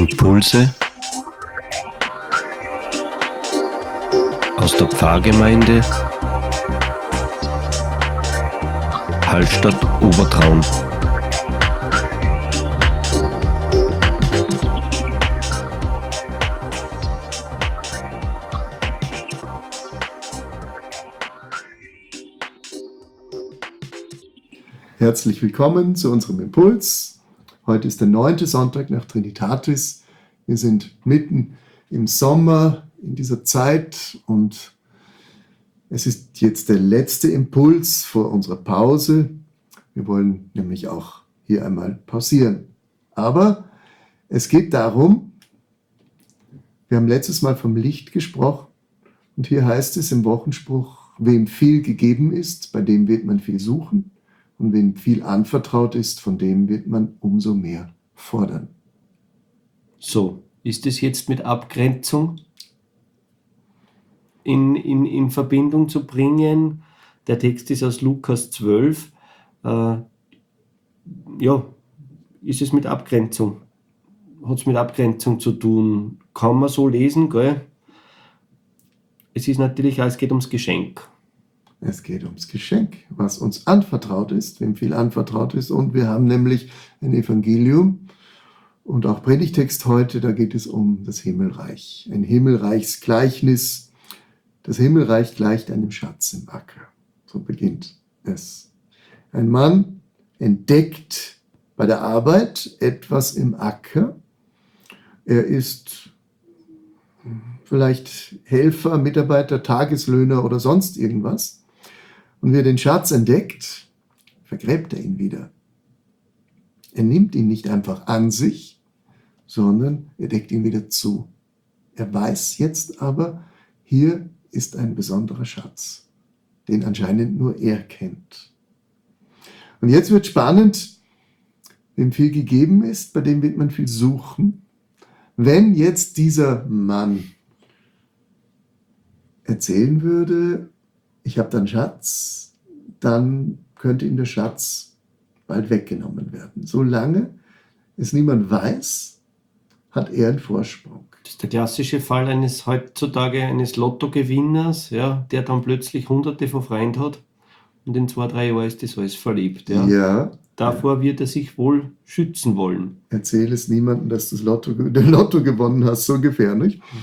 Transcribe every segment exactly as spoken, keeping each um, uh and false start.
Impulse aus der Pfarrgemeinde Hallstatt Obertraun. Herzlich willkommen zu unserem Impuls. Heute ist der neunte Sonntag nach Trinitatis. Wir sind mitten im Sommer in dieser Zeit und es ist jetzt der letzte Impuls vor unserer Pause. Wir wollen nämlich auch hier einmal pausieren. Aber es geht darum, wir haben letztes Mal vom Licht gesprochen und hier heißt es im Wochenspruch, wem viel gegeben ist, bei dem wird man viel suchen. Und wem viel anvertraut ist, von dem wird man umso mehr fordern. So, ist es jetzt mit Abgrenzung in, in, in Verbindung zu bringen? Der Text ist aus Lukas zwölf. Äh, ja, ist es mit Abgrenzung? Hat es mit Abgrenzung zu tun? Kann man so lesen, gell? Es ist natürlich, es geht ums Geschenk. Es geht ums Geschenk, was uns anvertraut ist, wem viel anvertraut ist. Und wir haben nämlich ein Evangelium und auch Predigtext heute, da geht es um das Himmelreich. Ein Himmelreichsgleichnis. Das Himmelreich gleicht einem Schatz im Acker. So beginnt es. Ein Mann entdeckt bei der Arbeit etwas im Acker. Er ist vielleicht Helfer, Mitarbeiter, Tageslöhner oder sonst irgendwas. Und wie er den Schatz entdeckt, vergräbt er ihn wieder. Er nimmt ihn nicht einfach an sich, sondern er deckt ihn wieder zu. Er weiß jetzt aber, hier ist ein besonderer Schatz, den anscheinend nur er kennt. Und jetzt wird spannend, wem viel gegeben ist, bei dem wird man viel suchen. Wenn jetzt dieser Mann erzählen würde, ich habe da einen Schatz, dann könnte ihm der Schatz bald weggenommen werden. Solange es niemand weiß, hat er einen Vorsprung. Das ist der klassische Fall eines heutzutage eines Lottogewinners, ja, der dann plötzlich hunderte von Freunden hat und in zwei, drei Jahren ist das alles verliebt. Ja. Ja. Davor ja. wird er sich wohl schützen wollen. Erzähl es niemandem, dass du das Lotto, den Lotto gewonnen hast, so ungefähr, nicht? Mhm.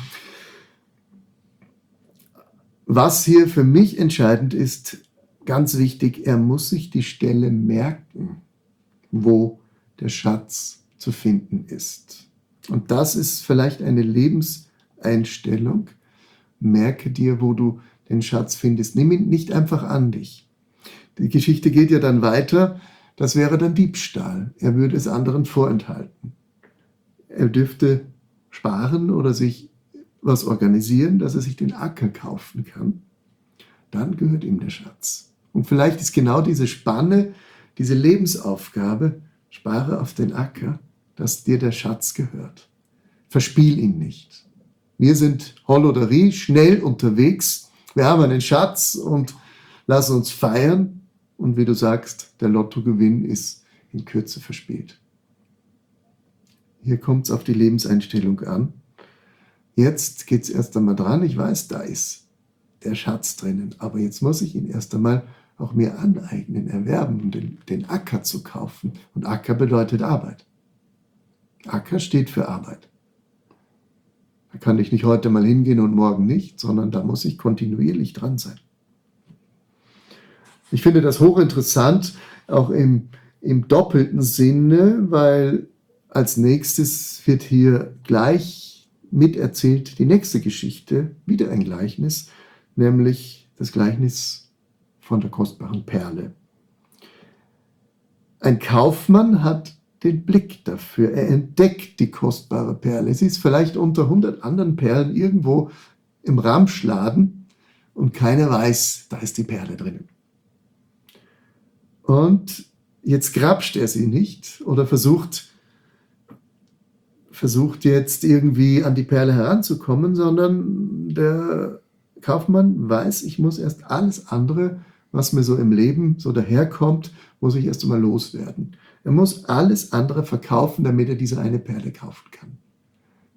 Was hier für mich entscheidend ist, ganz wichtig, er muss sich die Stelle merken, wo der Schatz zu finden ist. Und das ist vielleicht eine Lebenseinstellung. Merke dir, wo du den Schatz findest. Nimm ihn nicht einfach an dich. Die Geschichte geht ja dann weiter. Das wäre dann Diebstahl. Er würde es anderen vorenthalten. Er dürfte sparen oder sich was organisieren, dass er sich den Acker kaufen kann, dann gehört ihm der Schatz. Und vielleicht ist genau diese Spanne, diese Lebensaufgabe, spare auf den Acker, dass dir der Schatz gehört. Verspiel ihn nicht. Wir sind Holodderie, schnell unterwegs, wir haben einen Schatz und lass uns feiern. Und wie du sagst, der Lottogewinn ist in Kürze verspielt. Hier kommt es auf die Lebenseinstellung an. Jetzt geht es erst einmal dran, ich weiß, da ist der Schatz drinnen, aber jetzt muss ich ihn erst einmal auch mir aneignen, erwerben, um den, den Acker zu kaufen. Und Acker bedeutet Arbeit. Acker steht für Arbeit. Da kann ich nicht heute mal hingehen und morgen nicht, sondern da muss ich kontinuierlich dran sein. Ich finde das hochinteressant, auch im, im doppelten Sinne, weil als nächstes wird hier gleich miterzählt die nächste Geschichte, wieder ein Gleichnis, nämlich das Gleichnis von der kostbaren Perle. Ein Kaufmann hat den Blick dafür, er entdeckt die kostbare Perle. Sie ist vielleicht unter hundert anderen Perlen irgendwo im Ramschladen und keiner weiß, da ist die Perle drinnen. Und jetzt grapscht er sie nicht oder versucht, versucht jetzt irgendwie an die Perle heranzukommen, sondern der Kaufmann weiß, ich muss erst alles andere, was mir so im Leben so daherkommt, muss ich erst einmal loswerden. Er muss alles andere verkaufen, damit er diese eine Perle kaufen kann.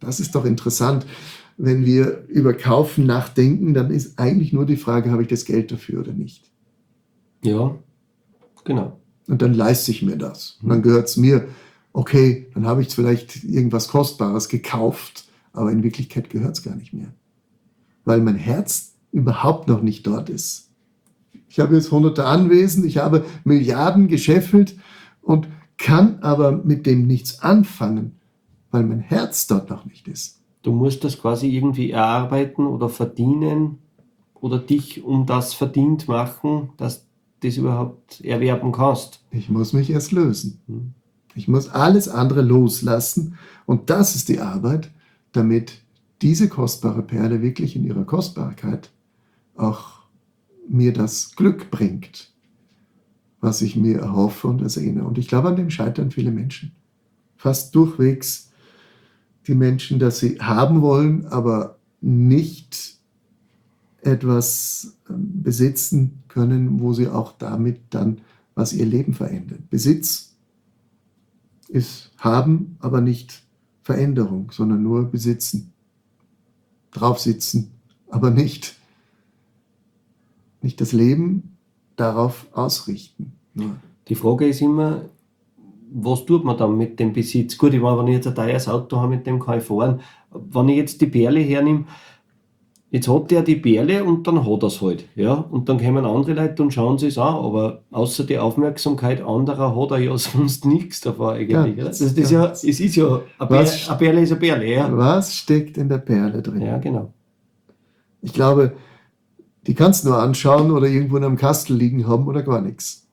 Das ist doch interessant. Wenn wir über Kaufen nachdenken, dann ist eigentlich nur die Frage, habe ich das Geld dafür oder nicht? Ja, genau. Und dann leiste ich mir das. Und dann gehört es mir. Okay, dann habe ich vielleicht irgendwas Kostbares gekauft, aber in Wirklichkeit gehört es gar nicht mehr. Weil mein Herz überhaupt noch nicht dort ist. Ich habe jetzt hunderte Anwesen, ich habe Milliarden gescheffelt und kann aber mit dem nichts anfangen, weil mein Herz dort noch nicht ist. Du musst das quasi irgendwie erarbeiten oder verdienen oder dich um das verdient machen, dass du das überhaupt erwerben kannst. Ich muss mich erst lösen. Ich muss alles andere loslassen und das ist die Arbeit, damit diese kostbare Perle wirklich in ihrer Kostbarkeit auch mir das Glück bringt, was ich mir erhoffe und ersehne. Und ich glaube, an dem scheitern viele Menschen. Fast durchwegs die Menschen, dass sie haben wollen, aber nicht etwas besitzen können, wo sie auch damit dann was ihr Leben verändern. Besitz ist haben, aber nicht Veränderung, sondern nur besitzen. Draufsitzen, aber nicht, nicht das Leben darauf ausrichten. Nur. Die Frage ist immer, was tut man dann mit dem Besitz? Gut, ich meine, wenn ich jetzt ein teures Auto habe, mit dem kann ich fahren. Wenn ich jetzt die Perle hernehme, jetzt hat der die Perle und dann hat er es halt. Ja? Und dann kommen andere Leute und schauen sich es an, aber außer die Aufmerksamkeit anderer hat er ja sonst nichts davon eigentlich. Ja, Oder? Das, das ist ja, es ist ja, eine Perle, Was- eine Perle ist eine Perle. Ja, Was steckt in der Perle drin? ja genau. Ich glaube, die kannst du nur anschauen oder irgendwo in einem Kastel liegen haben oder gar nichts.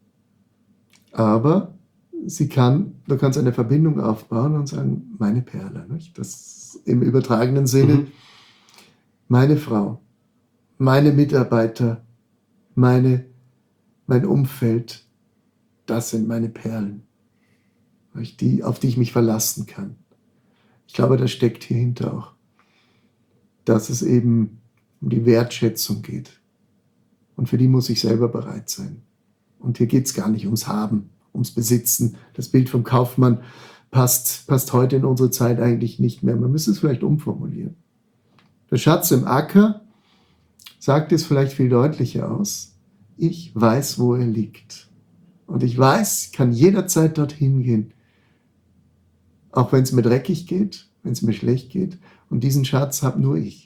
Aber sie kann, du kannst eine Verbindung aufbauen und sagen, meine Perle. Nicht? Das im übertragenen Sinne, Mhm. meine Frau, meine Mitarbeiter, meine, mein Umfeld, das sind meine Perlen, nicht? Die, auf die ich mich verlassen kann. Ich glaube, das steckt hier hinter auch, dass es eben um die Wertschätzung geht. Und für die muss ich selber bereit sein. Und hier geht es gar nicht ums Haben, ums Besitzen. Das Bild vom Kaufmann passt, passt heute in unsere Zeit eigentlich nicht mehr. Man müsste es vielleicht umformulieren. Der Schatz im Acker sagt es vielleicht viel deutlicher aus. Ich weiß, wo er liegt. Und ich weiß, kann jederzeit dorthin gehen. Auch wenn es mir dreckig geht, wenn es mir schlecht geht. Und diesen Schatz habe nur ich.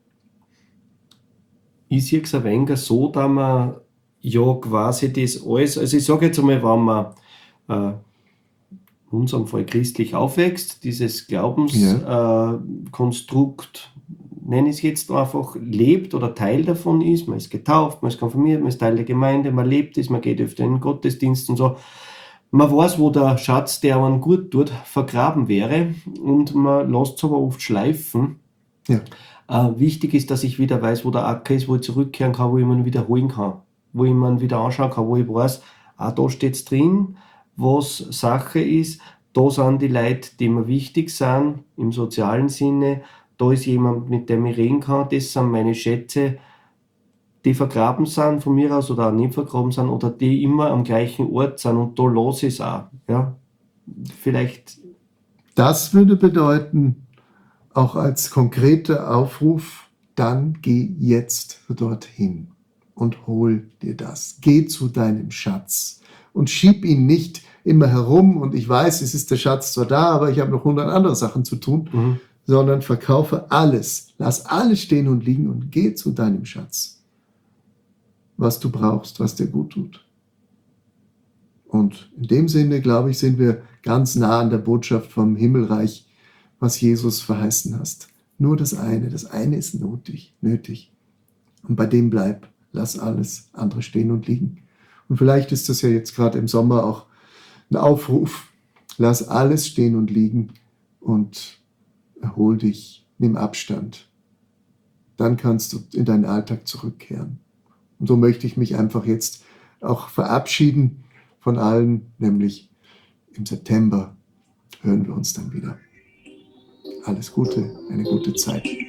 Ich sehe es ein wenig so, dass man ja quasi das alles, also ich sage jetzt einmal, wenn man äh, in unserem Fall christlich aufwächst, dieses Glaubenskonstrukt, äh, nenne ich es jetzt einfach, lebt oder Teil davon ist, man ist getauft, man ist konfirmiert, man ist Teil der Gemeinde, man lebt es, man geht öfter in den Gottesdienst und so. Man weiß, wo der Schatz, der einen gut tut, vergraben wäre und man lässt es aber oft schleifen. Ja. Äh, wichtig ist, dass ich wieder weiß, wo der Acker ist, wo ich zurückkehren kann, wo ich ihn wiederholen kann, wo ich ihn wieder anschauen kann, wo ich weiß, ah, da steht es drin, was Sache ist, da sind die Leute, die mir wichtig sind, im sozialen Sinne, da ist jemand, mit dem ich reden kann, das sind meine Schätze, die vergraben sind von mir aus oder auch nicht vergraben sind oder die immer am gleichen Ort sind und da lasse ich es auch. Ja? Vielleicht. Das würde bedeuten, auch als konkreter Aufruf, dann geh jetzt dorthin und hol dir das. Geh zu deinem Schatz und schieb ihn nicht immer herum und ich weiß, es ist der Schatz zwar da, aber ich habe noch hundert andere Sachen zu tun, Mhm. sondern verkaufe alles. Lass alles stehen und liegen und geh zu deinem Schatz. Was du brauchst, was dir gut tut. Und in dem Sinne, glaube ich, sind wir ganz nah an der Botschaft vom Himmelreich, was Jesus verheißen hast. Nur das eine, das eine ist nötig, nötig. Und bei dem bleib, lass alles andere stehen und liegen. Und vielleicht ist das ja jetzt gerade im Sommer auch ein Aufruf. Lass alles stehen und liegen und erhol dich, nimm Abstand. Dann kannst du in deinen Alltag zurückkehren. Und so möchte ich mich einfach jetzt auch verabschieden von allen, nämlich im September hören wir uns dann wieder. Alles Gute, eine gute Zeit.